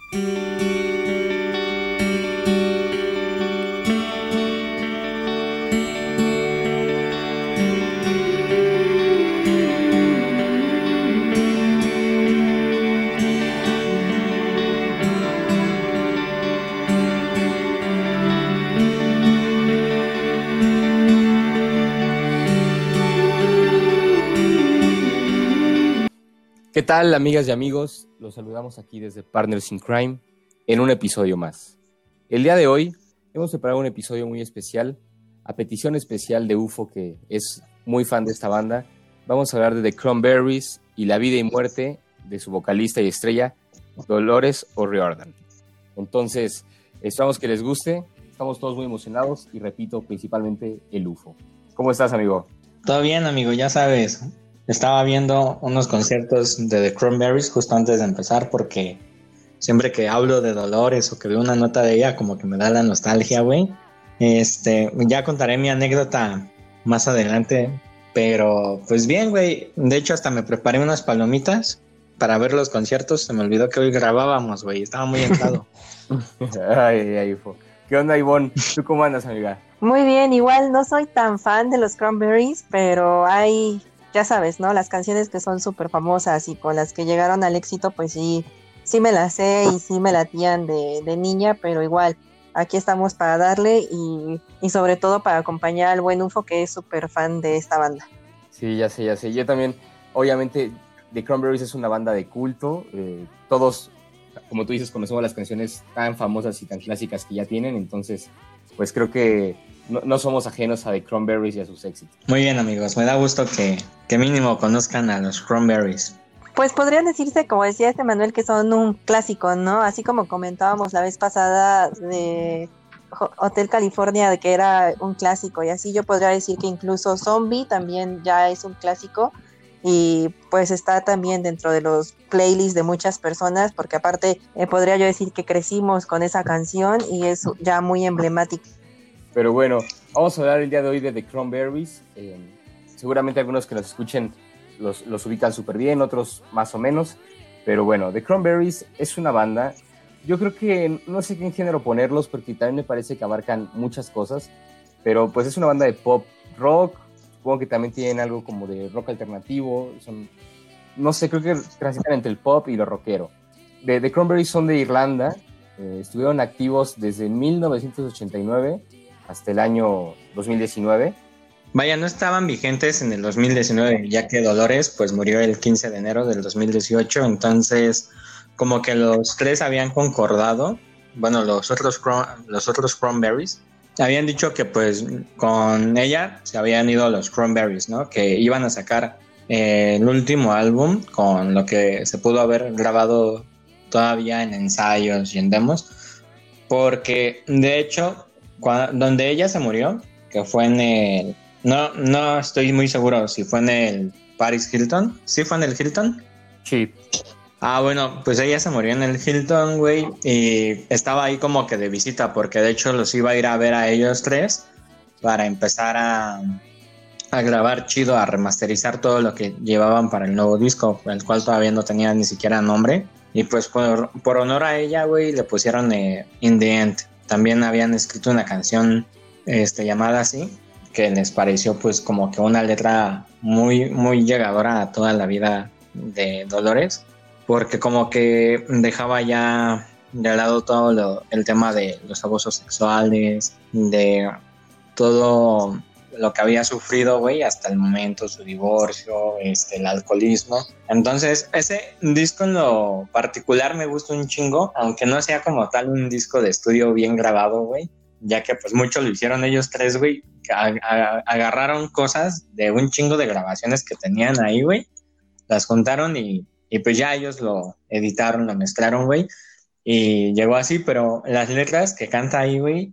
¿Qué tal, amigas y amigos? Los saludamos aquí desde Partners in Crime en un episodio más. El día de hoy hemos preparado un episodio muy especial, a petición especial de UFO, que es muy fan de esta banda. Vamos a hablar de The Cranberries y la vida y muerte de su vocalista y estrella, Dolores O'Riordan. Entonces, esperamos que les guste, estamos todos muy emocionados y repito, principalmente el UFO. ¿Cómo estás, amigo? Todo bien, amigo, ya sabes. Estaba viendo unos conciertos de The Cranberries justo antes de empezar porque siempre que hablo de Dolores o que veo una nota de ella como que me da la nostalgia, güey. Ya contaré mi anécdota más adelante, pero pues bien, güey. De hecho hasta me preparé unas palomitas para ver los conciertos. Se me olvidó que hoy grabábamos, güey. Estaba muy entrado. Ay, UFO. ¿Qué onda, Ivonne? ¿Tú cómo andas, amiga? Muy bien, igual no soy tan fan de los Cranberries, pero hay, ya sabes, ¿no? Las canciones que son súper famosas y con las que llegaron al éxito, pues sí me las sé y sí me latían de niña, pero igual, aquí estamos para darle y sobre todo para acompañar al buen UFO, que es súper fan de esta banda. Sí, ya sé. Yo también, obviamente, The Cranberries es una banda de culto. Todos, como tú dices, conocemos las canciones tan famosas y tan clásicas que ya tienen, entonces, pues creo que no somos ajenos a The Cranberries y a sus éxitos. Muy bien, amigos. Me da gusto que mínimo conozcan a los Cranberries. Pues podrían decirse, como decía Manuel, que son un clásico, ¿no? Así como comentábamos la vez pasada de Hotel California, de que era un clásico, y así yo podría decir que incluso Zombie también ya es un clásico, y pues está también dentro de los playlists de muchas personas, porque aparte podría yo decir que crecimos con esa canción y es ya muy emblemática. Pero bueno, vamos a hablar el día de hoy de The Cranberries. Seguramente algunos que nos escuchen los ubican súper bien, otros más o menos. Pero bueno, The Cranberries es una banda. Yo creo que no sé qué género ponerlos porque también me parece que abarcan muchas cosas. Pero pues es una banda de pop rock. Supongo que también tienen algo como de rock alternativo. No sé, creo que transitan entre el pop y lo rockero. The Cranberries son de Irlanda. Estuvieron activos desde 1989 hasta el año 2019. Vaya, no estaban vigentes en el 2019, ya que Dolores pues murió el 15 de enero del 2018, entonces como que los tres habían concordado, bueno, los otros Cranberries habían dicho que pues con ella se habían ido los Cranberries, ¿no? Que iban a sacar el último álbum con lo que se pudo haber grabado todavía en ensayos y en demos, porque de hecho donde ella se murió, que fue en el... No estoy muy seguro si fue en el Paris Hilton. ¿Sí fue en el Hilton? Sí. Ah, bueno, pues ella se murió en el Hilton, güey, y estaba ahí como que de visita, porque de hecho los iba a ir a ver a ellos tres para empezar a grabar chido, a remasterizar todo lo que llevaban para el nuevo disco, el cual todavía no tenía ni siquiera nombre. Y pues por honor a ella, güey, le pusieron In the End. También habían escrito una canción llamada así, que les pareció pues como que una letra muy, muy llegadora a toda la vida de Dolores, porque como que dejaba ya de lado todo el tema de los abusos sexuales, de todo lo que había sufrido, güey, hasta el momento, su divorcio, el alcoholismo. Entonces, ese disco en lo particular me gusta un chingo, aunque no sea como tal un disco de estudio bien grabado, güey, ya que pues mucho lo hicieron ellos tres, güey, agarraron cosas de un chingo de grabaciones que tenían ahí, güey, las juntaron y pues ya ellos lo editaron, lo mezclaron, güey, y llegó así, pero las letras que canta ahí, güey,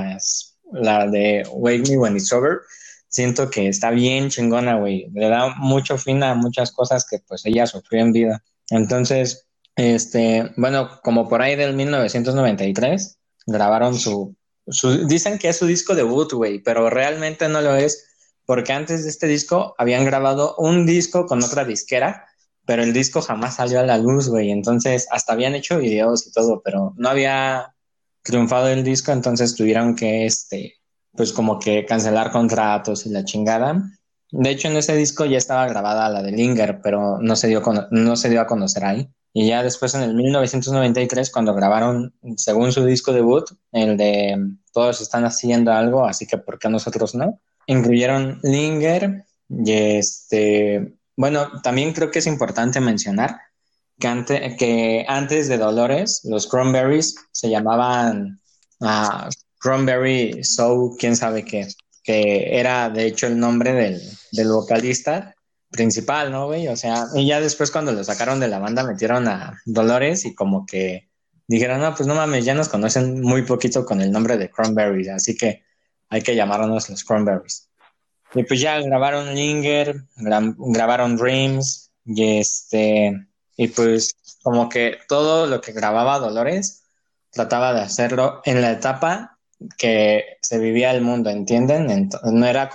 la de Wake Me When It's Over, siento que está bien chingona, güey, le da mucho fin a muchas cosas que pues ella sufrió en vida. Entonces, bueno, como por ahí del 1993 grabaron dicen que es su disco debut, güey, pero realmente no lo es, porque antes de este disco habían grabado un disco con otra disquera, pero el disco jamás salió a la luz, güey. Entonces, hasta habían hecho videos y todo, pero no había triunfado el disco, entonces tuvieron que, pues como que cancelar contratos y la chingada. De hecho, en ese disco ya estaba grabada la de Linger, pero no se dio a conocer ahí. Y ya después, en el 1993, cuando grabaron, según su disco debut, el de Todos están haciendo algo, así que ¿por qué nosotros no? Incluyeron Linger y bueno, también creo que es importante mencionar que antes de Dolores, los Cranberries se llamaban Cranberry Soul, quién sabe qué, que era de hecho el nombre del vocalista principal, ¿no, güey? O sea, y ya después cuando lo sacaron de la banda metieron a Dolores y como que dijeron, no, pues no mames, ya nos conocen muy poquito con el nombre de Cranberries, así que hay que llamarnos los Cranberries. Y pues ya grabaron Linger, grabaron Dreams y pues como que todo lo que grababa Dolores trataba de hacerlo en la etapa que se vivía el mundo, ¿entienden? No era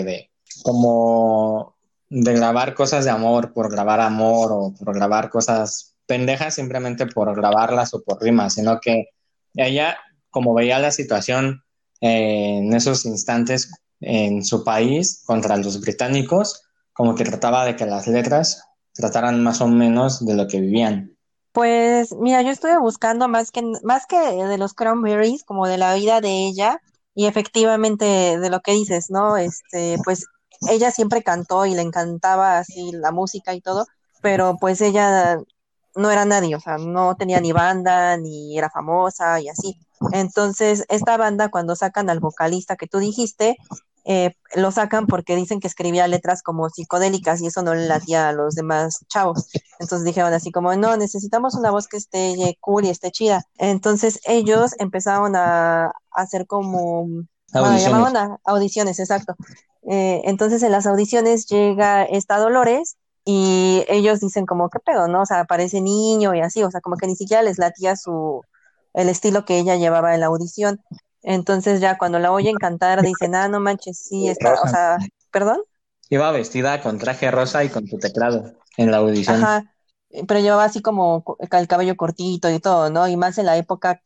como de grabar cosas de amor por grabar amor o por grabar cosas pendejas simplemente por grabarlas o por rimas, sino que ella, como veía la situación en esos instantes en su país contra los británicos, como que trataba de que las letras trataran más o menos de lo que vivían. Pues mira, yo estuve buscando más que de los Cranberries, como de la vida de ella, y efectivamente de lo que dices, ¿no? Pues ella siempre cantó y le encantaba así la música y todo, pero pues ella no era nadie, o sea, no tenía ni banda, ni era famosa y así. Entonces, esta banda, cuando sacan al vocalista que tú dijiste, lo sacan porque dicen que escribía letras como psicodélicas y eso no le latía a los demás chavos. Entonces dijeron así como, no, necesitamos una voz que esté cool y esté chida. Entonces ellos empezaron a hacer como, bueno, Audiciones. llamaban a audiciones, exacto. Entonces en las audiciones llega esta Dolores y ellos dicen como, ¿qué pedo, no? O sea, parece niño y así, o sea, como que ni siquiera les latía el estilo que ella llevaba en la audición. Entonces ya cuando la oyen cantar dicen, ah, no manches, sí está, o Rosa. sea, ¿perdón? Iba vestida con traje rosa y con su teclado en la audición. Ajá, pero llevaba así como el cabello cortito y todo, ¿no? Y más en la época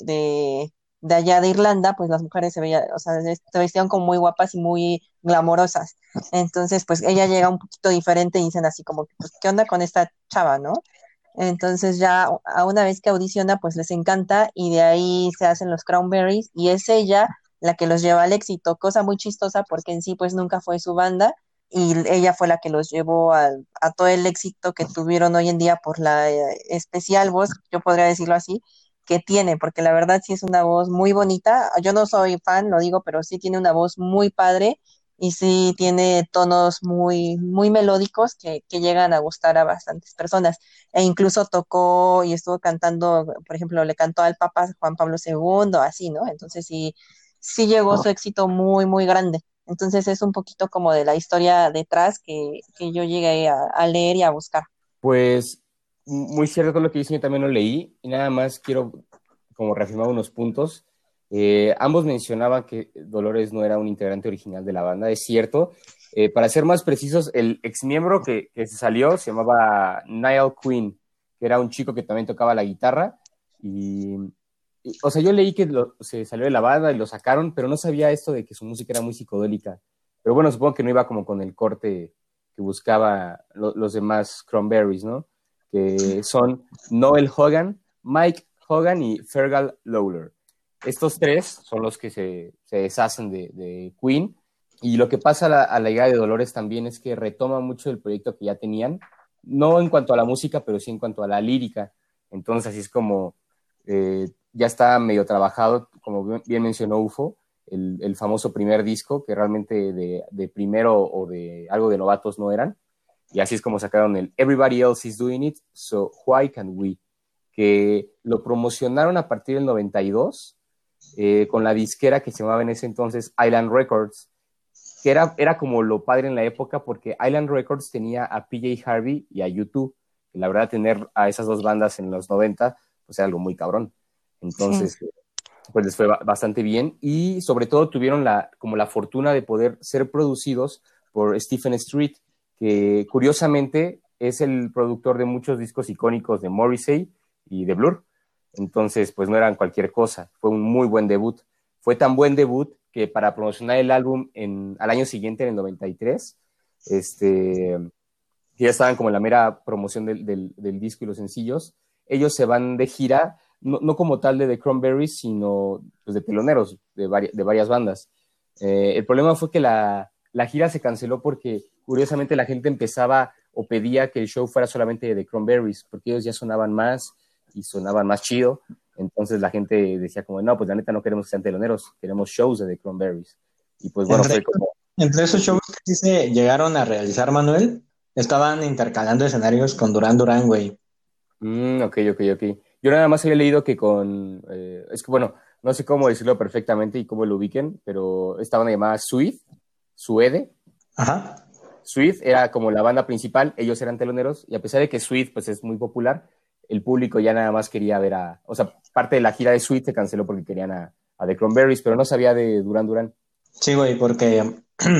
de allá de Irlanda, pues las mujeres se veían, o sea, se vestían como muy guapas y muy glamorosas. Entonces, pues ella llega un poquito diferente y dicen así como, pues, ¿qué onda con esta chava, no? Entonces ya a una vez que audiciona, pues les encanta y de ahí se hacen los Cranberries y es ella la que los lleva al éxito, cosa muy chistosa porque en sí pues nunca fue su banda y ella fue la que los llevó a todo el éxito que tuvieron hoy en día por la especial voz, yo podría decirlo así, que tiene, porque la verdad sí es una voz muy bonita. Yo no soy fan, lo digo, pero sí tiene una voz muy padre y sí tiene tonos muy, muy melódicos que llegan a gustar a bastantes personas. E incluso tocó y estuvo cantando, por ejemplo, le cantó al Papa Juan Pablo II, así, ¿no? Entonces sí, sí llegó su éxito muy, muy grande. Entonces es un poquito como de la historia detrás que yo llegué a leer y a buscar. Pues muy cierto todo lo que dicen, yo también lo leí y nada más quiero como reafirmar unos puntos. Ambos mencionaban que Dolores no era un integrante original de la banda, es cierto. Para ser más precisos, el exmiembro que se salió se llamaba Niall Quinn, que era un chico que también tocaba la guitarra o sea, yo leí que se salió de la banda y lo sacaron, pero no sabía esto de que su música era muy psicodélica. Pero bueno, supongo que no iba como con el corte que buscaba los demás Cranberries, ¿no? Que son Noel Hogan, Mike Hogan y Fergal Lawler. Estos tres son los que se deshacen de Queen. Y lo que pasa a la llegada de Dolores también es que retoma mucho el proyecto que ya tenían, no en cuanto a la música, pero sí en cuanto a la lírica. Entonces, así es como ya está medio trabajado, como bien mencionó UFO, el famoso primer disco, que realmente de primero o de algo de novatos no eran. Y así es como sacaron el Everybody Else is Doing It, So Why Can't We? Que lo promocionaron a partir del 92 con la disquera que se llamaba en ese entonces Island Records, que era como lo padre en la época porque Island Records tenía a PJ Harvey y a U2, que la verdad tener a esas dos bandas en los 90 pues era algo muy cabrón. Sí. Entonces, pues les fue bastante bien y sobre todo tuvieron como la fortuna de poder ser producidos por Stephen Street, que curiosamente es el productor de muchos discos icónicos de Morrissey y de Blur. Entonces, pues no eran cualquier cosa. Fue un muy buen debut. Fue tan buen debut que para promocionar el álbum al año siguiente, en el 93, que ya estaban como en la mera promoción del disco y los sencillos, ellos se van de gira, no como tal de The Cranberries, sino pues, de teloneros de varias bandas. El problema fue que la gira se canceló porque curiosamente la gente empezaba o pedía que el show fuera solamente de The Cranberries, porque ellos ya sonaban más y sonaban más chido. Entonces la gente decía como, no, pues la neta no queremos que sean teloneros, queremos shows de The Cranberries. Y pues bueno, fue como... Entre esos shows que sí se llegaron a realizar, Manuel, estaban intercalando escenarios con Duran Duran, güey. Ok. Yo nada más había leído que es que bueno, no sé cómo decirlo perfectamente y cómo lo ubiquen, pero esta banda llamada Suede. Ajá. Suede era como la banda principal, ellos eran teloneros, y a pesar de que Suede pues es muy popular, el público ya nada más quería ver o sea, parte de la gira de Suede se canceló porque querían a The Cranberries, pero no sabía de Duran Duran. Sí, güey, porque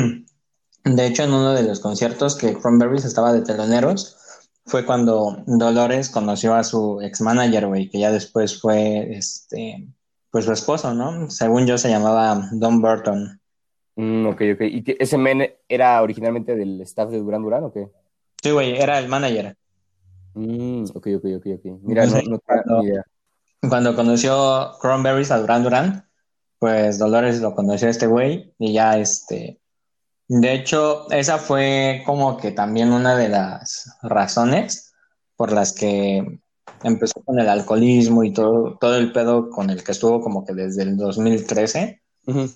de hecho en uno de los conciertos que Cranberries estaba de teloneros fue cuando Dolores conoció a su ex manager, güey, que ya después fue pues su esposo, ¿no? Según yo se llamaba Don Burton. Ok. ¿Y ese men era originalmente del staff de Duran Duran o qué? Sí, güey, era el manager. Ok. Mira, no tenía ni idea. Cuando conoció Cranberries a Duran Duran, pues Dolores lo conoció a este güey y ya de hecho, esa fue como que también una de las razones por las que empezó con el alcoholismo y todo el pedo con el que estuvo como que desde el 2013, Uh-huh.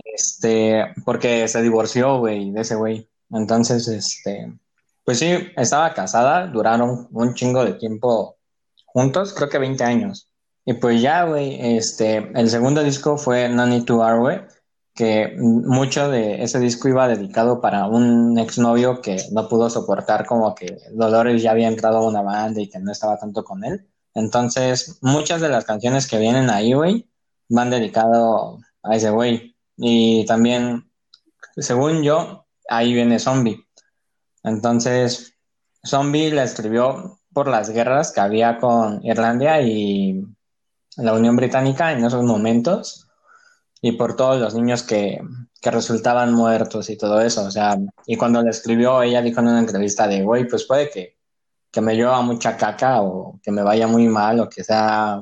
porque se divorció, güey, de ese güey. Entonces, pues sí, estaba casada, duraron un chingo de tiempo juntos, creo que 20 años. Y pues ya, güey, el segundo disco fue No Need to Worry, que mucho de ese disco iba dedicado para un exnovio que no pudo soportar como que Dolores ya había entrado a una banda y que no estaba tanto con él. Entonces, muchas de las canciones que vienen ahí, güey, van dedicado a ese güey. Y también, según yo, ahí viene Zombie. Entonces, Zombie la escribió por las guerras que había con Irlanda y la Unión Británica en esos momentos y por todos los niños que resultaban muertos y todo eso. O sea, y cuando la escribió, ella dijo en una entrevista de, güey, pues puede que me llueva mucha caca o que me vaya muy mal o que sea,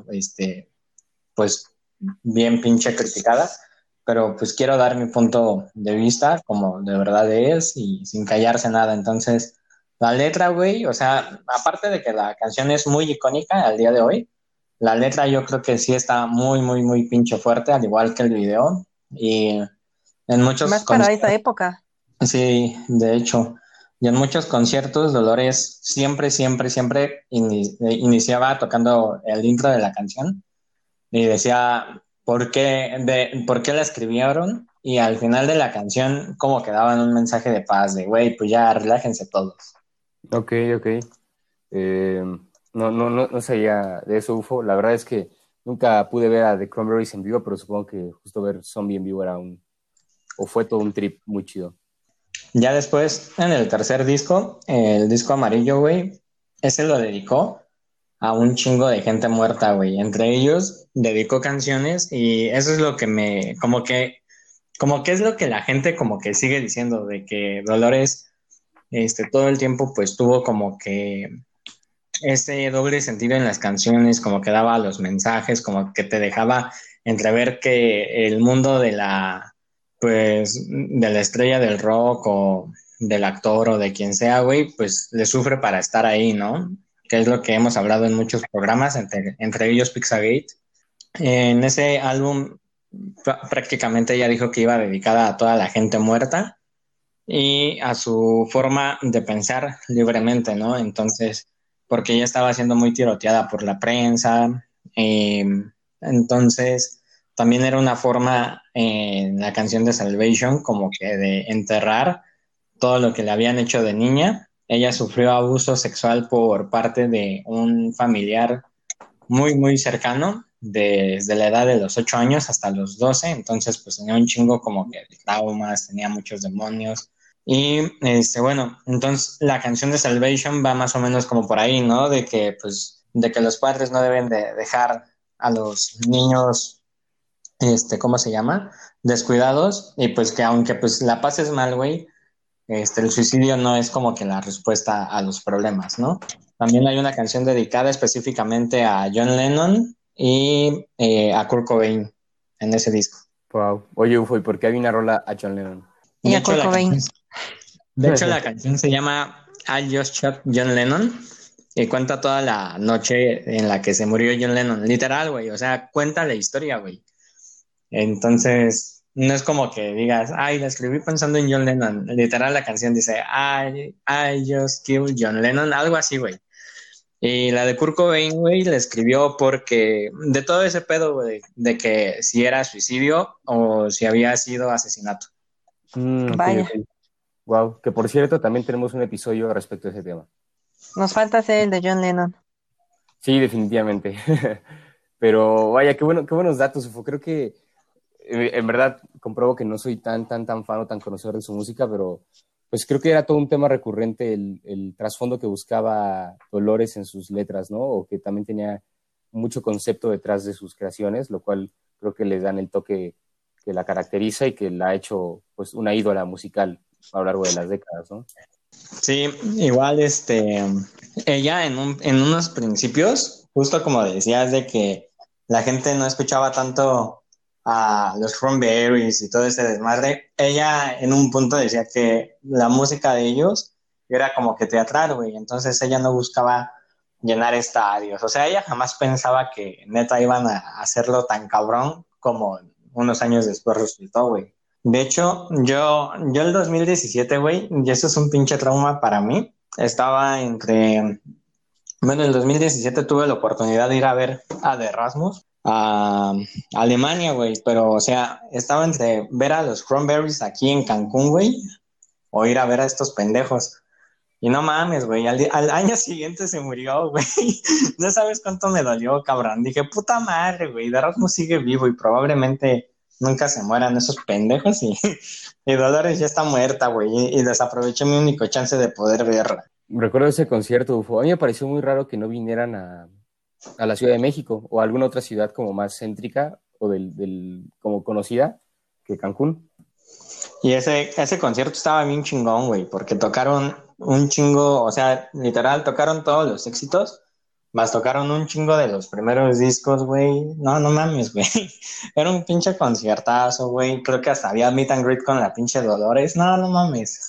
pues bien pinche criticada, pero pues quiero dar mi punto de vista como de verdad es y sin callarse nada. Entonces, la letra, güey, o sea, aparte de que la canción es muy icónica al día de hoy, la letra yo creo que sí está muy, muy, muy pinche fuerte, al igual que el video. Y en muchos Más para conciertos, esa época. sí, de hecho, y en muchos conciertos Dolores siempre, siempre, siempre iniciaba tocando el intro de la canción y decía por qué la escribieron y al final de la canción como que daban un mensaje de paz, de güey, pues ya relájense todos. Ok. No sabía de eso, UFO. La verdad es que nunca pude ver a The Cranberries en vivo, pero supongo que justo ver Zombie en vivo o fue todo un trip muy chido. Ya después, en el tercer disco, el disco amarillo, güey, ese lo dedicó a un chingo de gente muerta, güey. Entre ellos dedicó canciones y eso es lo que como que es lo que la gente como que sigue diciendo, de que Dolores, todo el tiempo pues tuvo como que ese doble sentido en las canciones, como que daba los mensajes, como que te dejaba entrever que el mundo pues, de la estrella del rock o del actor o de quien sea, güey, pues le sufre para estar ahí, ¿no? Que es lo que hemos hablado en muchos programas, entre ellos Pizzagate. En ese álbum prácticamente ella dijo que iba dedicada a toda la gente muerta y a su forma de pensar libremente, ¿no? Entonces, porque ella estaba siendo muy tiroteada por la prensa, eh, entonces también era una forma en la canción de Salvation como que de enterrar todo lo que le habían hecho de niña. Ella sufrió abuso sexual por parte de un familiar muy, muy cercano, desde la edad de los 8 años hasta los 12, entonces pues tenía un chingo como que de traumas, tenía muchos demonios, Y bueno, entonces la canción de Salvation va más o menos como por ahí, ¿no? De que pues de que los padres no deben de dejar a los niños, ¿cómo se llama? Descuidados, y pues que aunque pues la pases mal, güey, el suicidio no es como que la respuesta a los problemas, ¿no? También hay una canción dedicada específicamente a John Lennon y a Kurt Cobain en ese disco. Wow. Oye, Ufo, ¿y por qué hay una rola a John Lennon? Y De a hecho, Kurt Cobain. la canción se llama I Just Shot John Lennon y cuenta toda la noche en la que se murió John Lennon. Literal, güey. O sea, cuenta la historia, güey. Entonces, no es como que digas, ay, la escribí pensando en John Lennon. Literal, la canción dice, I just killed John Lennon, algo así, güey. Y la de Kurt Cobain, güey, la escribió porque de todo ese pedo, güey, de que si era suicidio o si había sido asesinato. Ok, Vaya, ok. Wow. Que por cierto, también tenemos un episodio respecto a ese tema. nos falta hacer el de John Lennon. Sí, definitivamente. Pero vaya, qué buenos datos, Ufo. Creo que en verdad compruebo que no soy tan fan o tan conocedor de su música, pero pues creo que era todo un tema recurrente el trasfondo que buscaba Dolores en sus letras, ¿no? O que también tenía mucho concepto detrás de sus creaciones, lo cual creo que les dan el toque que la caracteriza y que la ha hecho pues una ídola musical a lo largo de las décadas, ¿no? Sí, igual, ella en unos principios, justo como decías, de que la gente no escuchaba tanto a los Cranberries y todo ese desmadre, ella en un punto decía que la música de ellos era como que teatral, güey, entonces ella no buscaba llenar estadios, o sea, ella jamás pensaba que neta iban a hacerlo tan cabrón como unos años después resultó, güey. De hecho, yo el 2017, güey, y eso es un pinche trauma para mí. Estaba bueno, el 2017 tuve la oportunidad de ir a ver a The Erasmus a Alemania, güey, pero, o sea, estaba entre ver a los Cranberries aquí en Cancún, güey, o ir a ver a estos pendejos. Y no mames, güey, al año siguiente se murió, güey. No sabes cuánto me dolió, cabrón. Dije, puta madre, güey, The Erasmus sigue vivo y probablemente nunca se mueran esos pendejos y Dolores ya está muerta, güey, y desaproveché mi único chance de poder verla. Recuerdo ese concierto, Ufo. A mí me pareció muy raro que no vinieran a la Ciudad de México o a alguna otra ciudad como más céntrica o como conocida que Cancún. Y ese concierto estaba bien chingón, güey, porque tocaron un chingo, o sea, literal, tocaron todos los éxitos, más tocaron un chingo de los primeros discos, güey. No, no mames, güey. Era un pinche conciertazo, güey. Creo que hasta había meet and greet con la pinche Dolores. No, no mames.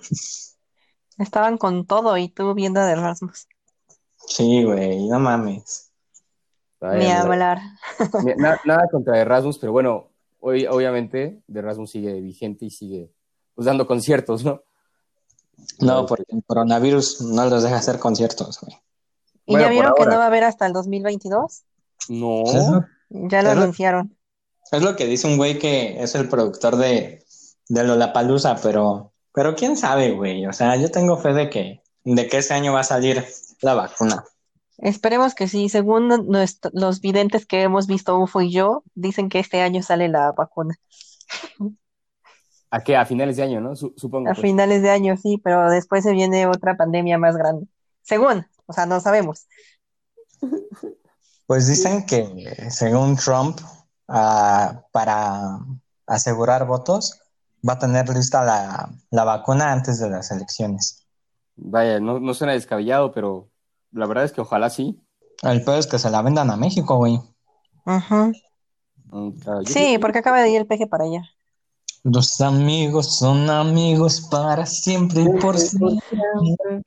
Estaban con todo y tú viendo de Rasmus. Sí, güey, no mames. Ni Vaya, mira. hablar. Nada contra Erasmus, pero bueno, hoy obviamente Erasmus sigue vigente y sigue pues, dando conciertos, ¿no? No, Este, porque el coronavirus no los deja hacer conciertos, güey. ¿Y ya bueno, por vieron que no ahora. va a haber hasta el 2022? Pues es No. lo, Ya lo es lo, anunciaron. es lo que dice un güey que es el productor de Lollapalooza, pero quién sabe, güey. O sea, yo tengo fe de que ese año va a salir la vacuna. Esperemos que sí. Según los videntes que hemos visto, UFO y yo, dicen que este año sale la vacuna. ¿A qué? A finales de año, ¿no? Supongo, A pues. finales de año, sí, pero después se viene otra pandemia más grande. Según, o sea, no sabemos. Pues dicen que según Trump, para asegurar votos, va a tener lista la vacuna antes de las elecciones. Vaya, no suena descabellado, pero la verdad es que ojalá sí. El peor es que se la vendan a México, güey. Ujú. Claro, Sí, porque acaba de ir el peje para allá. Los amigos son amigos para siempre y por siempre, por siempre. siempre.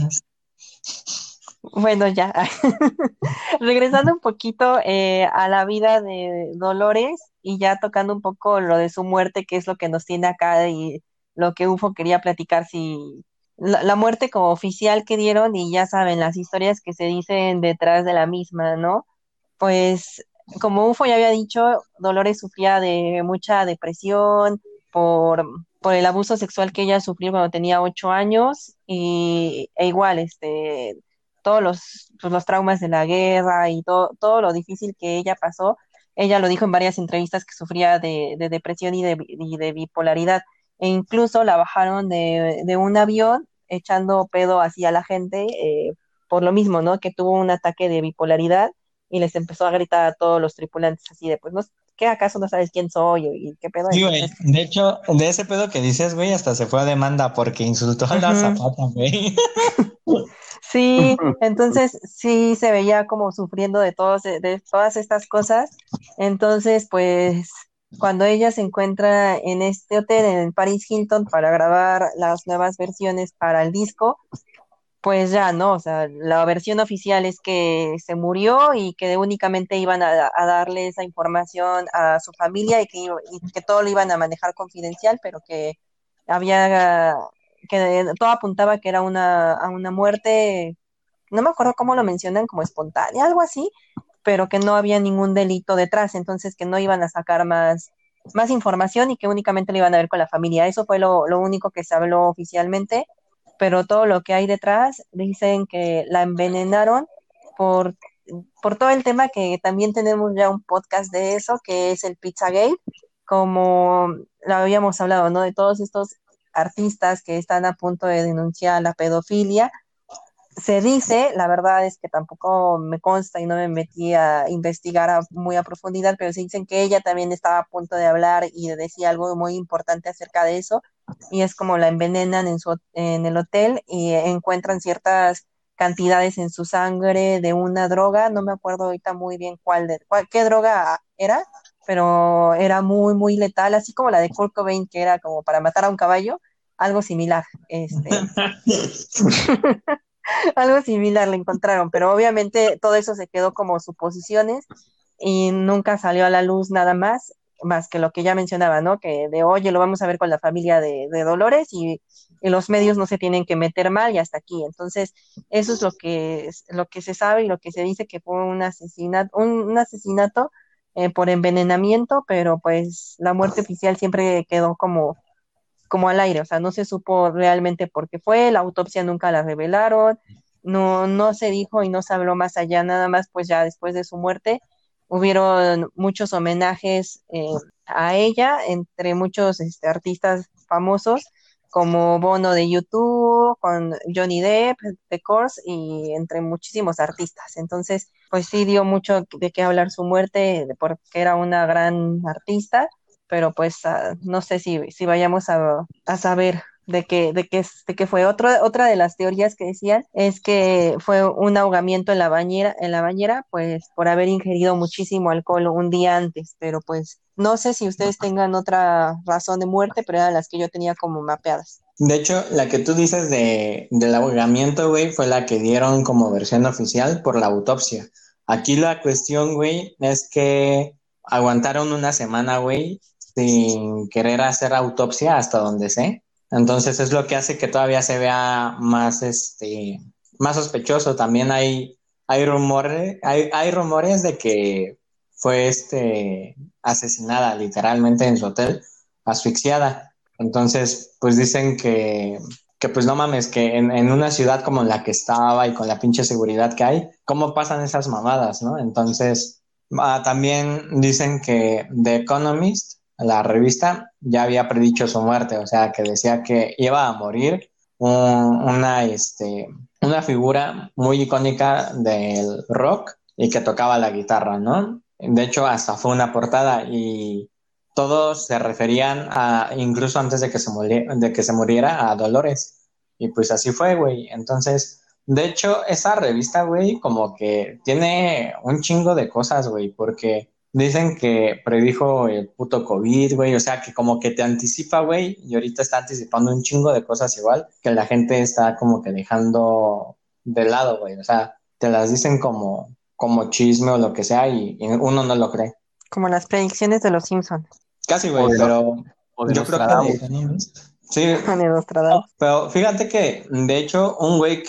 Bueno, ya. Regresando un poquito a la vida de Dolores y ya tocando un poco lo de su muerte, que es lo que nos tiene acá y lo que UFO quería platicar, si la muerte como oficial que dieron y ya saben las historias que se dicen detrás de la misma, ¿no? Pues como UFO ya había dicho, Dolores sufría de mucha depresión por, por el abuso sexual que ella sufrió cuando tenía 8 años e igual, todos pues, los traumas de la guerra y todo lo difícil que ella pasó. Ella lo dijo en varias entrevistas que sufría de depresión y de bipolaridad. e incluso la bajaron de un avión echando pedo hacia la gente, por lo mismo, ¿no? Que tuvo un ataque de bipolaridad y les empezó a gritar a todos los tripulantes así de, pues, no, ¿qué acaso no sabes quién soy y qué pedo? Sí, güey. Entonces, De hecho, de ese pedo que dices, güey, hasta se fue a demanda porque insultó a la ujú. Zapata, güey. Sí, entonces sí se veía como sufriendo de todas estas cosas. Entonces, pues, cuando ella se encuentra en este hotel, en el Paris Hilton, para grabar las nuevas versiones para el disco, pues ya, ¿no? O sea, la versión oficial es que se murió y que únicamente iban a darle esa información a su familia y que todo lo iban a manejar confidencial, pero que había, que todo apuntaba que era a una muerte, no me acuerdo cómo lo mencionan, como espontánea, algo así, pero que no había ningún delito detrás, entonces que no iban a sacar más información y que únicamente lo iban a ver con la familia. Eso fue lo único que se habló oficialmente, pero todo lo que hay detrás dicen que la envenenaron por, por todo el tema que también tenemos ya un podcast de eso, que es el Pizzagate, como lo habíamos hablado, ¿no? De todos estos artistas que están a punto de denunciar la pedofilia. Se dice, la verdad es que tampoco me consta y no me metí a investigar muy a profundidad, pero se dicen que ella también estaba a punto de hablar y de decir algo muy importante acerca de eso, y es como la envenenan en el hotel y encuentran ciertas cantidades en su sangre de una droga, no me acuerdo ahorita muy bien qué droga era, pero era muy, muy letal, así como la de Kurt Cobain, que era como para matar a un caballo, algo similar, algo similar le encontraron, pero obviamente todo eso se quedó como suposiciones y nunca salió a la luz nada más que lo que ya mencionaba, ¿no? Que de oye, lo vamos a ver con la familia de Dolores y los medios no se tienen que meter mal y hasta aquí. Entonces, eso es lo que se sabe y lo que se dice que fue un asesinato por envenenamiento, pero pues la muerte oficial siempre quedó como al aire, o sea, no se supo realmente por qué fue, la autopsia nunca la revelaron, no se dijo y no se habló más allá, nada más pues ya después de su muerte hubieron muchos homenajes a ella, entre muchos artistas famosos, como Bono de YouTube, con Johnny Depp, The Course, y entre muchísimos artistas. Entonces, pues sí dio mucho de qué hablar su muerte, porque era una gran artista, pero pues no sé si vayamos a saber de qué fue. Otra de las teorías que decían es que fue un ahogamiento en la bañera, pues por haber ingerido muchísimo alcohol un día antes, pero pues no sé si ustedes tengan otra razón de muerte, pero eran las que yo tenía como mapeadas. De hecho, la que tú dices del ahogamiento, güey, fue la que dieron como versión oficial por la autopsia. Aquí la cuestión, güey, es que aguantaron una semana, güey, sin querer hacer autopsia hasta donde sé. Entonces es lo que hace que todavía se vea más, más sospechoso. También hay rumores de que fue, asesinada literalmente en su hotel, asfixiada. Entonces, pues dicen que pues no mames, que en una ciudad como la que estaba y con la pinche seguridad que hay, ¿cómo pasan esas mamadas, no? Entonces, también dicen que The Economist, la revista, ya había predicho su muerte, o sea, que decía que iba a morir una figura muy icónica del rock y que tocaba la guitarra, ¿no? De hecho, hasta fue una portada y todos se referían a, incluso antes de que se muriera, a Dolores. Y pues así fue, güey. Entonces, de hecho, esa revista, güey, como que tiene un chingo de cosas, güey, porque dicen que predijo el puto COVID, güey, o sea, que como que te anticipa, güey, y ahorita está anticipando un chingo de cosas igual, que la gente está como que dejando de lado, güey, o sea, te las dicen como chisme o lo que sea y uno no lo cree. Como las predicciones de los Simpsons, Casi, O güey, de, pero o de yo creo que Nostradamus. sí, de Nostradamus. pero fíjate que, de hecho, un güey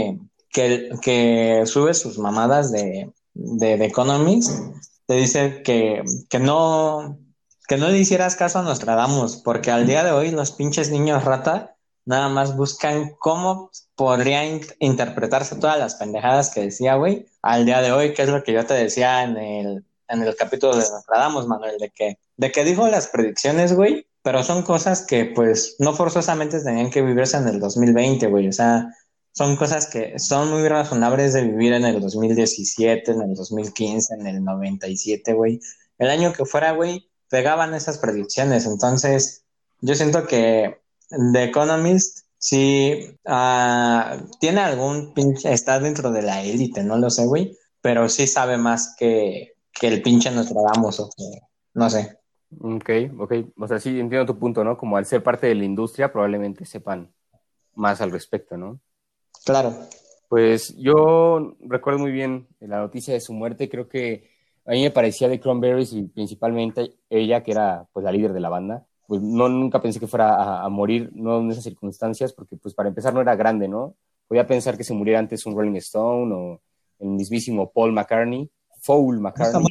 que sube sus mamadas de Economist, te dice que no le hicieras caso a Nostradamus, porque al día de hoy los pinches niños rata nada más buscan cómo podrían interpretarse todas las pendejadas que decía, güey, al día de hoy, que es lo que yo te decía en el capítulo de Nostradamus, Manuel, de que dijo las predicciones, güey, pero son cosas que pues no forzosamente tenían que vivirse en el 2020, güey, o sea, son cosas que son muy razonables de vivir en el 2017, en el 2015, en el 97, güey. El año que fuera, güey, pegaban esas predicciones. Entonces, yo siento que The Economist sí tiene algún pinche, está dentro de la élite, no lo sé, güey, pero sí sabe más que el pinche Nostradamus o que, no sé. Ok, ok. O sea, sí entiendo tu punto, ¿no? Como al ser parte de la industria, probablemente sepan más al respecto, ¿no? Claro. Pues yo recuerdo muy bien la noticia de su muerte. Creo que a mí me parecía de Cranberries y principalmente ella, que era pues la líder de la banda. Pues no, nunca pensé que fuera a morir, no en esas circunstancias, porque pues para empezar no era grande, ¿no? Podía pensar que se muriera antes un Rolling Stone o el mismísimo Paul McCartney, Paul McCartney,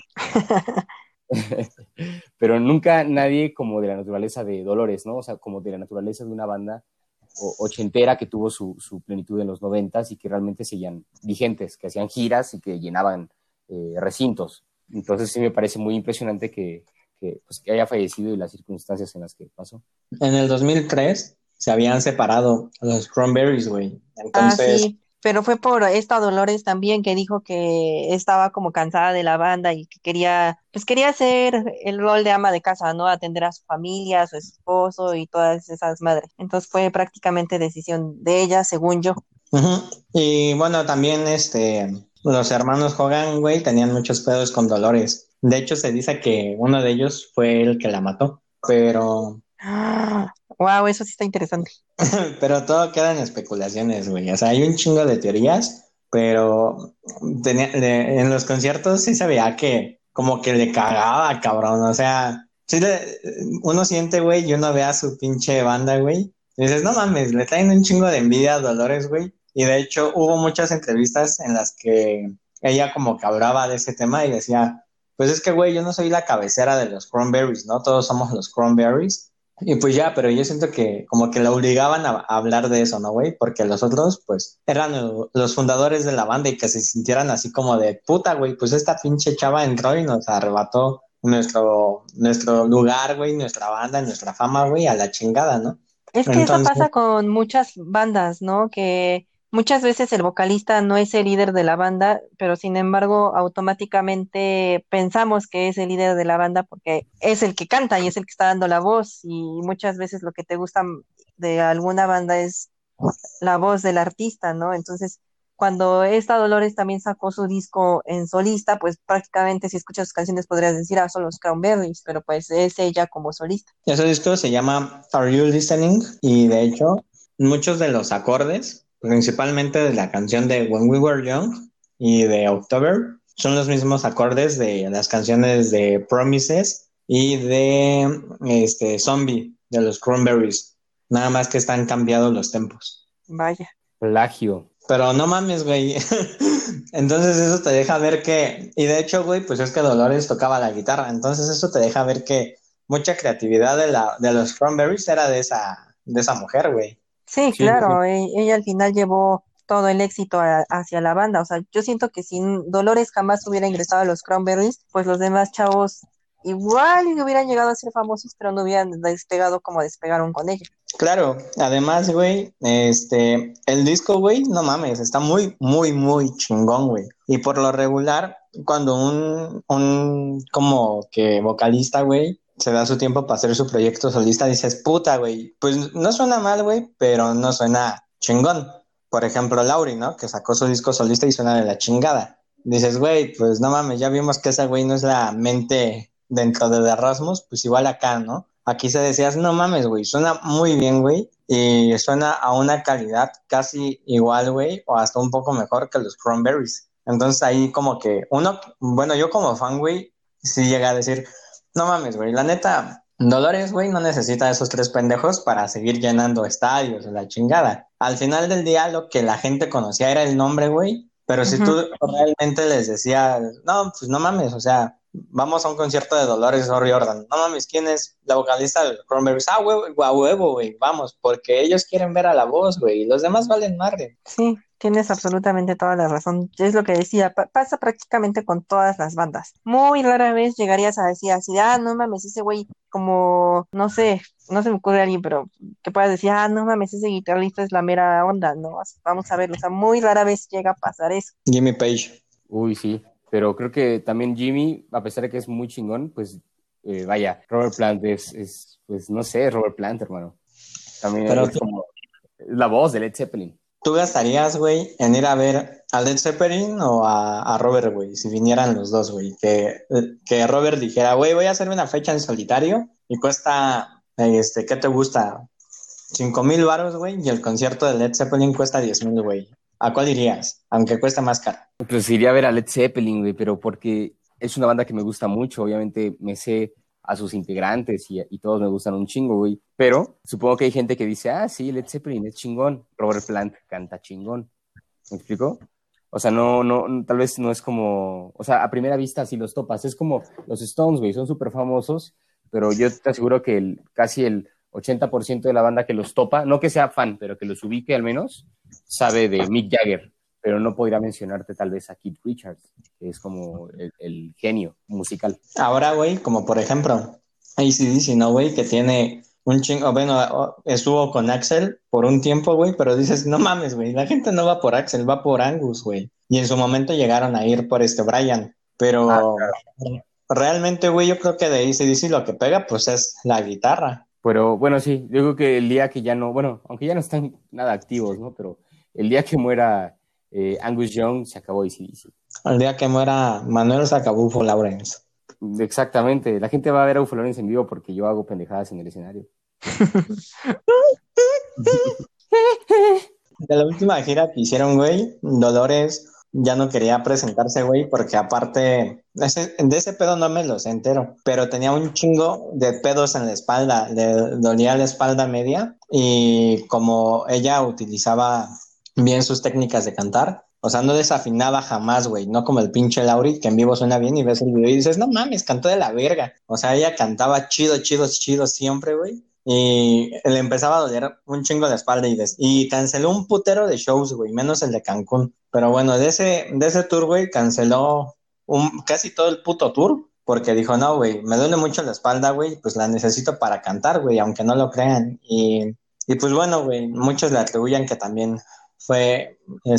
pero nunca nadie como de la naturaleza de Dolores, ¿no? O sea, como de la naturaleza de una banda ochentera que tuvo su plenitud en los noventas y que realmente seguían vigentes, que hacían giras y que llenaban recintos. Entonces sí me parece muy impresionante pues, que haya fallecido y las circunstancias en las que pasó. En el 2003 se habían separado los Cranberries, güey. Ah, Entonces, sí, pero fue por esta Dolores también que dijo que estaba como cansada de la banda y que quería, pues quería hacer el rol de ama de casa, ¿no? Atender a su familia, a su esposo y todas esas madres. Entonces fue prácticamente decisión de ella, según yo. ujú. Y bueno, también los hermanos Hogan, güey, tenían muchos pedos con Dolores. De hecho, se dice que uno de ellos fue el que la mató, pero, Wow, eso sí está interesante. pero todo queda en especulaciones, güey. O sea, hay un chingo de teorías, pero en los conciertos sí se veía que como que le cagaba, cabrón. O sea, uno siente, güey, y uno ve a su pinche banda, güey. Y dices, no mames, le traen un chingo de envidia a Dolores, güey. Y de hecho hubo muchas entrevistas en las que ella como que hablaba de ese tema y decía, pues es que, güey, yo no soy la cabecera de los Cranberries, ¿no? Todos somos los Cranberries. Y pues ya, pero yo siento que como que la obligaban a hablar de eso, ¿no, güey? Porque los otros, pues, eran los fundadores de la banda y que se sintieran así como de puta, güey, pues esta pinche chava entró y nos arrebató nuestro lugar, güey, nuestra banda, nuestra fama, güey, a la chingada, ¿no? Es que eso Entonces, pasa con muchas bandas, ¿no? Que muchas veces el vocalista no es el líder de la banda, pero sin embargo automáticamente pensamos que es el líder de la banda porque es el que canta y es el que está dando la voz y muchas veces lo que te gusta de alguna banda es la voz del artista, ¿no? Entonces, cuando esta Dolores también sacó su disco en solista, pues prácticamente si escuchas sus canciones podrías decir, ah, son los Cranberries, pero pues es ella como solista. ese disco se llama Are You Listening? Y de hecho, muchos de los acordes, principalmente de la canción de When We Were Young y de October, son los mismos acordes de las canciones de Promises y de Zombie de los Cranberries. Nada más que están cambiados los tempos. Vaya. Plagio. Pero no mames, güey. Entonces eso te deja ver que, y de hecho, güey, pues es que Dolores tocaba la guitarra, entonces eso te deja ver que mucha creatividad de los Cranberries era de esa mujer, güey. Sí, Sí, sí, sí. claro, ella al final llevó todo el éxito hacia la banda. O sea, yo siento que si Dolores jamás hubiera ingresado a los Cranberries, pues los demás chavos igual y hubieran llegado a ser famosos, pero no hubieran despegado como despegaron con ella. Claro, además, güey, el disco, güey, no mames, está muy, muy, muy chingón, güey. Y por lo regular, cuando un como que vocalista, güey, se da su tiempo para hacer su proyecto solista, dices, puta, güey, pues no suena mal, güey, pero no suena chingón. Por ejemplo, Lauri, ¿no? Que sacó su disco solista y suena de la chingada. Dices, güey, pues no mames, ya vimos que ese güey no es la mente dentro de The Rasmus, pues igual acá, ¿no? Aquí se decías, no mames, güey, suena muy bien, güey, y suena a una calidad casi igual, güey, o hasta un poco mejor que los Cranberries. Entonces ahí como que bueno, yo como fan, güey, sí llega a decir, no mames, güey, la neta, Dolores, güey, no necesita esos tres pendejos para seguir llenando estadios, la chingada. Al final del día, lo que la gente conocía era el nombre, güey, pero si Ujú. tú realmente les decías, no, pues no mames, o sea, vamos a un concierto de Dolores O'Riordan. No mames, ¿quién es la vocalista de Cranberries? Huevo, a huevo, güey, vamos, porque ellos quieren ver a la voz, güey, y los demás valen madre. Sí. Tienes absolutamente toda la razón. Es lo que decía, pasa prácticamente con todas las bandas. Muy rara vez llegarías a decir así, no mames, ese güey, como, no sé, no se me ocurre alguien, pero que puedas decir, no mames, ese guitarrista es la mera onda, ¿no? Vamos a verlo. O sea, muy rara vez llega a pasar eso. Jimmy Page. Uy, sí, pero creo que también Jimmy, a pesar de que es muy chingón, pues vaya, Robert Plant pues no sé, Robert Plant, hermano. También Pero es como la voz de Led Zeppelin. ¿tú gastarías, güey, en ir a ver a Led Zeppelin o a Robert, güey? Si vinieran los dos, güey. Que Robert dijera, güey, voy a hacerme una fecha en solitario y cuesta, ¿qué te gusta? 5,000 varos, güey, y el concierto de Led Zeppelin cuesta 10,000, güey. ¿A cuál irías? Aunque cueste más caro. Pues iría a ver a Led Zeppelin, güey, pero porque es una banda que me gusta mucho, obviamente me sé a sus integrantes y todos me gustan un chingo, güey. Pero supongo que hay gente que dice, sí, Led Zeppelin es chingón, Robert Plant canta chingón. ¿Me explico? O sea, no, tal vez no es como, o sea, a primera vista sí los topas, es como los Stones, güey, son súper famosos, pero yo te aseguro que casi el 80% de la banda que los topa, no que sea fan, pero que los ubique al menos, sabe de Mick Jagger, pero no podría mencionarte tal vez a Keith Richards, que es como el genio musical. Ahora, güey, como por ejemplo, AC/DC, ¿no, güey? Que tiene un chingo, bueno, estuvo con Axel por un tiempo, güey, pero dices, no mames, güey, la gente no va por Axel, va por Angus, güey. Y en su momento llegaron a ir por Brian, pero Claro. realmente, güey, yo creo que de AC/DC lo que pega, pues es la guitarra. Pero bueno, sí, yo creo que el día que ya no, bueno, aunque ya no están nada activos, ¿no? Pero el día que muera Angus Young, se acabó AC/DC. El día que muera Manuel Sacabufo Lawrence. Exactamente, la gente va a ver a Ufo Lawrence en vivo porque yo hago pendejadas en el escenario. De la última gira que hicieron, güey, Dolores ya no quería presentarse, güey, porque aparte, de ese pedo no me los entero, pero tenía un chingo de pedos en la espalda, le dolía la espalda media y como ella utilizaba bien sus técnicas de cantar, o sea, no desafinaba jamás, güey, no como el pinche Lauri, que en vivo suena bien y ves el video y dices, no mames, cantó de la verga. O sea, ella cantaba chido, chido, chido siempre, güey. Y le empezaba a doler un chingo la espalda y canceló un putero de shows, güey, menos el de Cancún. Pero bueno, de ese tour, güey, canceló casi todo el puto tour porque dijo, no, güey, me duele mucho la espalda, güey, pues la necesito para cantar, güey, aunque no lo crean. Y pues bueno, güey, muchos le atribuyen que también fue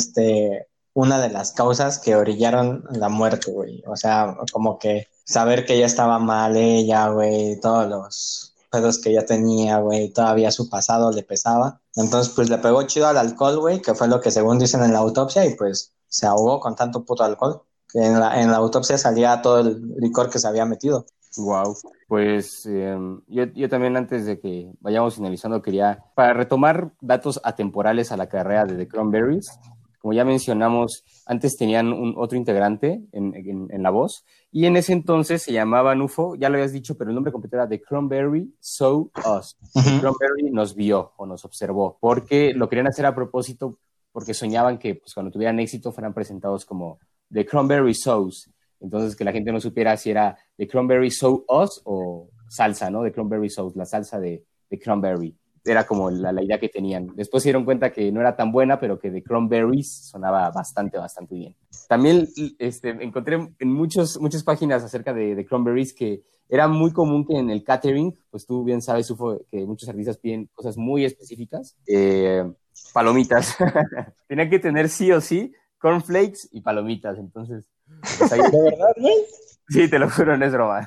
una de las causas que orillaron la muerte, güey. O sea, como que saber que ella estaba mal ella, güey, todos los pedos que ella tenía, güey, todavía su pasado le pesaba. Entonces, pues le pegó chido al alcohol, güey, que fue lo que según dicen en la autopsia, y pues se ahogó con tanto puto alcohol, que en la autopsia salía todo el licor que se había metido. Wow, pues yo también antes de que vayamos finalizando quería, para retomar datos atemporales a la carrera de The Cranberries, como ya mencionamos, antes tenían otro integrante en la voz, y en ese entonces se llamaban UFO, ya lo habías dicho, pero el nombre completo era The Cranberry Saw Us. The Cranberry nos vio o nos observó, porque lo querían hacer a propósito, porque soñaban que pues, cuando tuvieran éxito fueran presentados como The Cranberry Sauce. Entonces, que la gente no supiera si era The Cranberry Sauce Us o salsa, ¿no? The Cranberry Sauce, la salsa de Cranberry. Era como la idea que tenían. Después se dieron cuenta que no era tan buena, pero que The Cranberries sonaba bastante, bastante bien. También encontré en muchas páginas acerca de The Cranberries que era muy común que en el catering, pues tú bien sabes, Ufo, que muchos artistas piden cosas muy específicas. Palomitas. Tenían que tener sí o sí cornflakes y palomitas. Entonces, pues ahí, ¿De verdad, güey? sí, te lo juro, no es broma.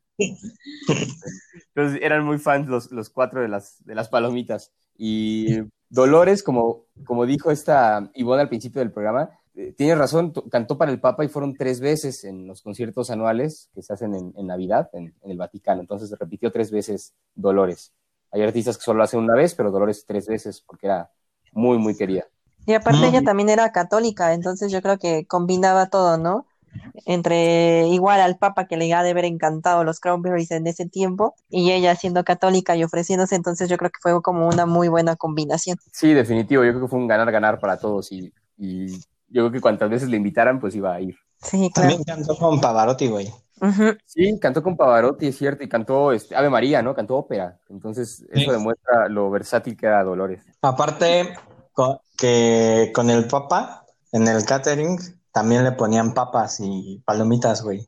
Entonces eran muy fans los cuatro de las palomitas. Y Dolores, como dijo esta Ivonne al principio del programa, tiene razón, cantó para el Papa y fueron 3 veces en los conciertos anuales que se hacen en Navidad, en el Vaticano. Entonces se repitió 3 veces Dolores. Hay artistas que solo lo hacen una vez, pero Dolores 3 veces porque era muy, muy querida. Y aparte ella también era católica, entonces yo creo que combinaba todo, ¿no? Entre igual al Papa que le ha de haber encantado los Cranberries en ese tiempo y ella siendo católica y ofreciéndose, entonces yo creo que fue como una muy buena combinación. Sí, definitivo, yo creo que fue un ganar-ganar para todos y yo creo que cuantas veces le invitaran, pues iba a ir. Sí, claro. También cantó con Pavarotti, güey. Uh-huh. Sí, cantó con Pavarotti, es cierto, y cantó Ave María, ¿no? Cantó ópera. Entonces, eso demuestra lo versátil que era Dolores. Aparte, que con el papa, en el catering, también le ponían papas y palomitas, güey.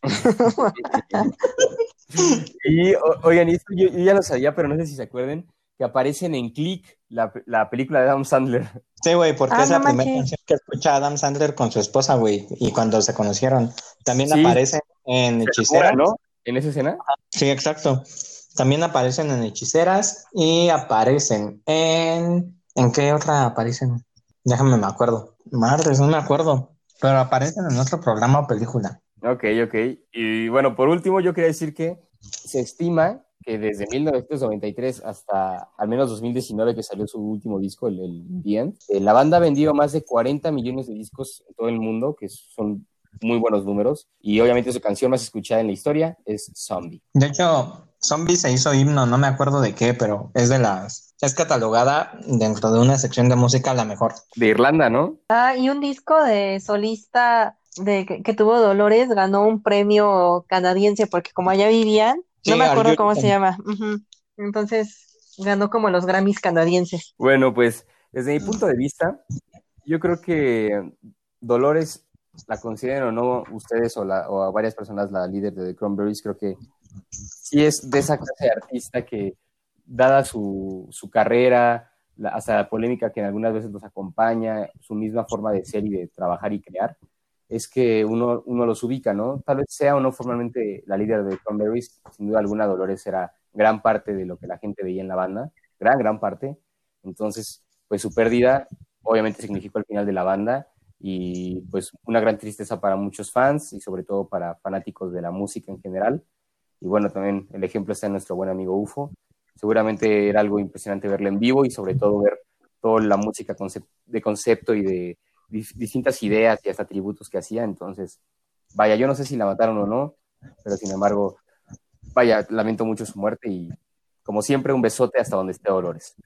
Y oigan, y esto yo ya lo sabía, pero no sé si se acuerden, que aparecen en Click, la película de Adam Sandler. Sí, güey, porque es No la primera manches. canción que escucha Adam Sandler con su esposa, güey, y cuando se conocieron. También Sí, aparecen en se enamoran, Hechiceras. ¿no? En esa escena. Sí, exacto. También aparecen en Hechiceras y aparecen en... ¿En qué otra aparecen? Déjame me acuerdo. Madres, no me acuerdo. Pero aparecen en otro programa o película. Ok, ok. Y bueno, por último, yo quería decir que se estima que desde 1993 hasta al menos 2019, que salió su último disco, el The End, la banda ha vendido más de 40 millones de discos en todo el mundo, que son muy buenos números. Y obviamente su canción más escuchada en la historia es Zombie. De hecho, Zombie se hizo himno, no me acuerdo de qué, pero es de las... Es catalogada dentro de una sección de música la mejor. De Irlanda, ¿no? Y un disco de solista que tuvo Dolores ganó un premio canadiense porque como allá vivían, no Sí, me Are You acuerdo cómo se Listening? llama. Ujú. Entonces ganó como los Grammys canadienses. Bueno, pues desde mi punto de vista, yo creo que Dolores, la consideren o no ustedes o a varias personas la líder de The Cranberries, creo que sí es de esa clase de artista que, dada su carrera, hasta la polémica que en algunas veces nos acompaña, su misma forma de ser y de trabajar y crear, es que uno los ubica, ¿no? Tal vez sea o no formalmente la líder de Cranberries, sin duda alguna Dolores era gran parte de lo que la gente veía en la banda, gran parte. Entonces, pues su pérdida obviamente significó el final de la banda y pues una gran tristeza para muchos fans y sobre todo para fanáticos de la música en general. Y bueno, también el ejemplo está en nuestro buen amigo UFO. Seguramente era algo impresionante verlo en vivo y sobre todo ver toda la música de concepto y de distintas ideas y hasta tributos que hacía. Entonces, vaya, yo no sé si la mataron o no, pero sin embargo, vaya, lamento mucho su muerte y como siempre un besote hasta donde esté Dolores.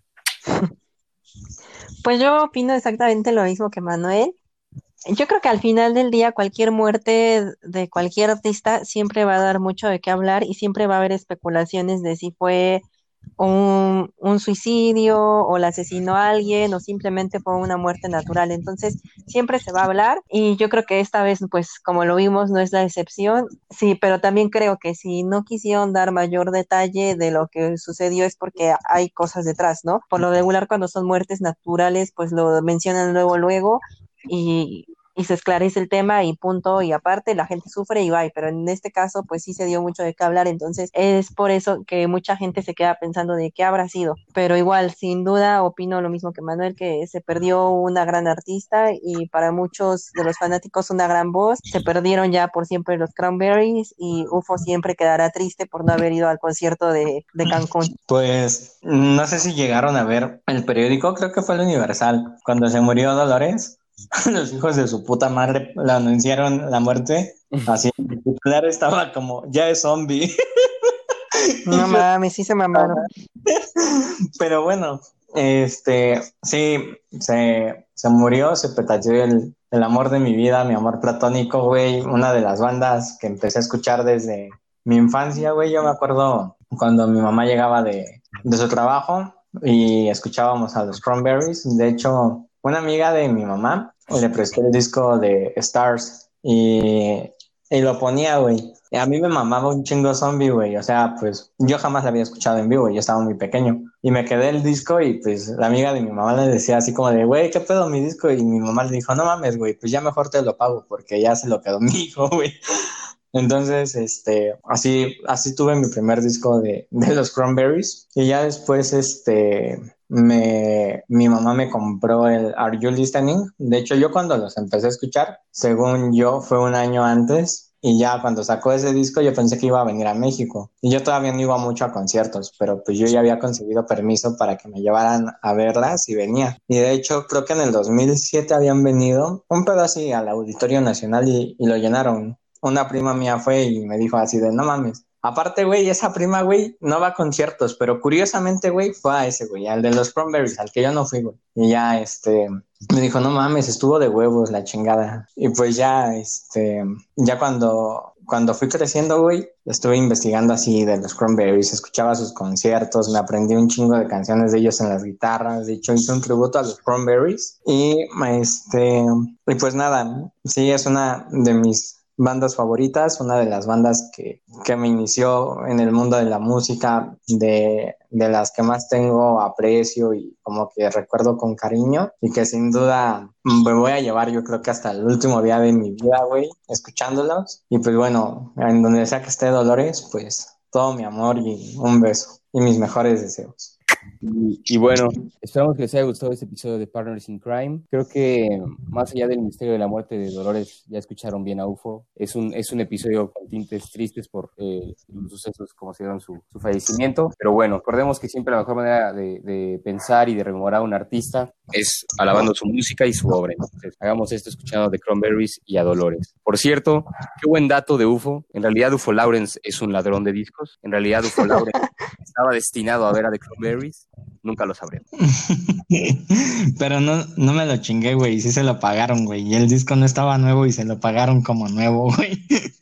Pues yo opino exactamente lo mismo que Manuel. Yo creo que al final del día cualquier muerte de cualquier artista siempre va a dar mucho de qué hablar y siempre va a haber especulaciones de si fue un suicidio o le asesinó a alguien o simplemente fue una muerte natural. Entonces siempre se va a hablar y yo creo que esta vez, pues como lo vimos, no es la excepción. Sí, pero también creo que si no quisieron dar mayor detalle de lo que sucedió es porque hay cosas detrás, ¿no? Por lo regular cuando son muertes naturales, pues lo mencionan luego y se esclarece el tema y punto, y aparte la gente sufre y va, pero en este caso pues sí se dio mucho de qué hablar, entonces es por eso que mucha gente se queda pensando de qué habrá sido, pero igual, sin duda, opino lo mismo que Manuel, que se perdió una gran artista y para muchos de los fanáticos una gran voz, se perdieron ya por siempre los Cranberries y UFO siempre quedará triste por no haber ido al concierto de Cancún. Pues no sé si llegaron a ver el periódico, creo que fue el Universal, cuando se murió Dolores, los hijos de su puta madre le anunciaron la muerte, así el titular estaba como, ya es zombie. No mames, sí se mamaron. Pero bueno, sí, se murió, se petateó el amor de mi vida, mi amor platónico, güey, una de las bandas que empecé a escuchar desde mi infancia, güey. Yo me acuerdo cuando mi mamá llegaba de su trabajo y escuchábamos a los Cranberries. De hecho, una amiga de mi mamá le presté el disco de Stars y lo ponía, güey. A mí me mamaba un chingo Zombie, güey. O sea, pues yo jamás la había escuchado en vivo, yo estaba muy pequeño. Y me quedé el disco y pues la amiga de mi mamá le decía así como de, güey, ¿qué pedo mi disco? Y mi mamá le dijo, no mames, güey, pues ya mejor te lo pago porque ya se lo quedó mi hijo, güey. Entonces, así tuve mi primer disco de los Cranberries. Y ya después, mi mamá me compró el Are You Listening? De hecho, yo cuando los empecé a escuchar, según yo, fue un año antes. Y ya cuando sacó ese disco, yo pensé que iba a venir a México. Y yo todavía no iba mucho a conciertos, pero pues yo ya había conseguido permiso para que me llevaran a verlas y venía. Y de hecho, creo que en el 2007 habían venido un pedo así al Auditorio Nacional y lo llenaron. Una prima mía fue y me dijo así de, no mames. Aparte, güey, esa prima, güey, no va a conciertos, pero curiosamente, güey, fue a ese, güey, al de los Cranberries, al que yo no fui, güey. Y ya, Me dijo, no mames, estuvo de huevos la chingada. Y pues ya, ya cuando fui creciendo, güey, estuve investigando así de los Cranberries, escuchaba sus conciertos, me aprendí un chingo de canciones de ellos en las guitarras. De hecho, hice un tributo a los Cranberries. Y pues nada, sí, es una de mis bandas favoritas, una de las bandas que me inició en el mundo de la música, de las que más tengo aprecio y como que recuerdo con cariño, y que sin duda me voy a llevar, yo creo que hasta el último día de mi vida, güey, escuchándolos. Y pues bueno, en donde sea que esté Dolores, pues todo mi amor y un beso y mis mejores deseos. Y bueno, esperamos que les haya gustado este episodio de Partners in Crime. Creo que más allá del misterio de la muerte de Dolores, ya escucharon bien a UFO. Es un episodio con tintes tristes por los sucesos como se dieron su fallecimiento. Pero bueno, recordemos que siempre la mejor manera de pensar y de rememorar a un artista es alabando su música y su obra. Entonces, hagamos esto escuchando a The Cranberries y a Dolores. Por cierto, qué buen dato de UFO. En realidad, UFO Lawrence es un ladrón de discos. En realidad, UFO Lawrence estaba destinado a ver a The Cranberries. Nunca lo sabremos. Pero no me lo chingué, güey. Sí se lo pagaron, güey. Y el disco no estaba nuevo y se lo pagaron como nuevo, güey.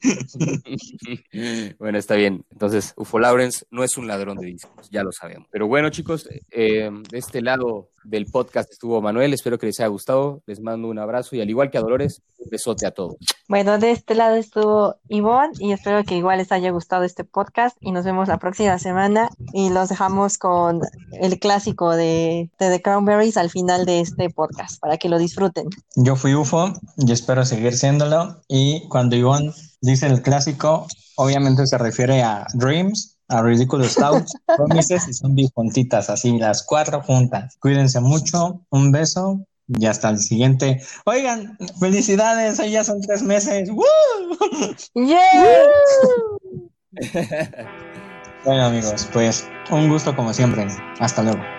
Bueno, está bien. Entonces, UFO Lawrence no es un ladrón de discos, ya lo sabemos. Pero bueno, chicos, de este lado del podcast estuvo Manuel. Espero que les haya gustado. Les mando un abrazo y al igual que a Dolores, un besote a todos. Bueno, de este lado estuvo Ivonne y espero que igual les haya gustado este podcast y nos vemos la próxima semana y los dejamos con el clásico de The Cranberries al final de este podcast para que lo disfruten. Yo fui UFO y espero seguir siéndolo. Y cuando Ivonne dice el clásico, obviamente se refiere a Dreams, a Ridiculous Doubts, Promises y Zombie juntitas, así las 4 juntas. Cuídense mucho, un beso y hasta el siguiente. Oigan, felicidades, hoy ya son 3 meses. ¡Woo! ¡Yeah! Bueno amigos, pues un gusto como siempre. Hasta luego.